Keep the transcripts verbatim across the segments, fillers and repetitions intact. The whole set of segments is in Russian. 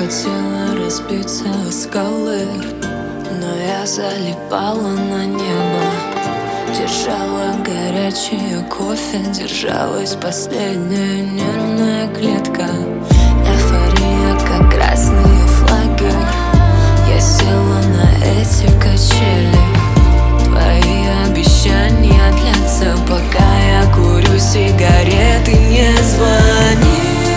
хотела разбиться о скалы, но я залипала на небо. Держала горячее кофе, держалась последняя нервная клетка. Эйфория, как красные флаги. Я села на эти качели. Твои обещания длятся, пока я курю сигареты. Не звони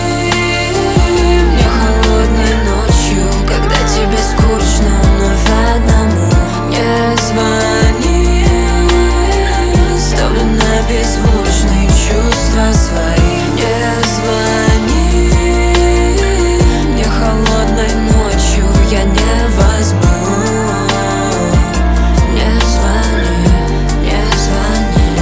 мне холодной ночью, когда тебе скучно вновь одному. Не звони, ставлю на беззвучные чувства свои. Не звони мне холодной ночью, я не возьму. Не звони, не звони,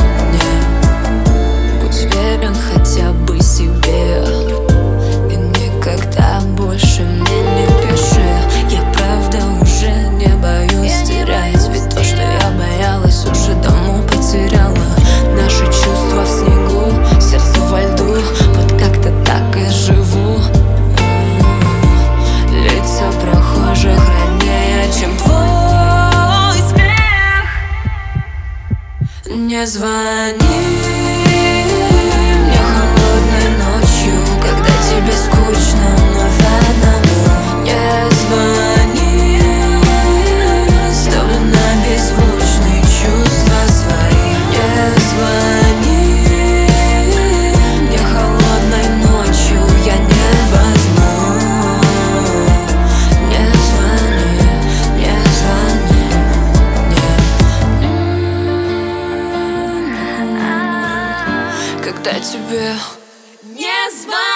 не. Будь верен хотя бы себе и никогда больше мне не пиши. Я правда уже не боюсь терять, ведь то, что я боялась, уже давно потеряла. Наши чувства в снегу, сердце во льду, вот как-то так и живу. Лица прохожих роднее, чем твой смех. Не звони мне холодной ночью, когда тебе скучно вновь одному. Не звони, ставлю на беззвучные чувства свои. Не звони мне холодной ночью, я не возьму. Не звони, не звони, не. Когда тебе не звони.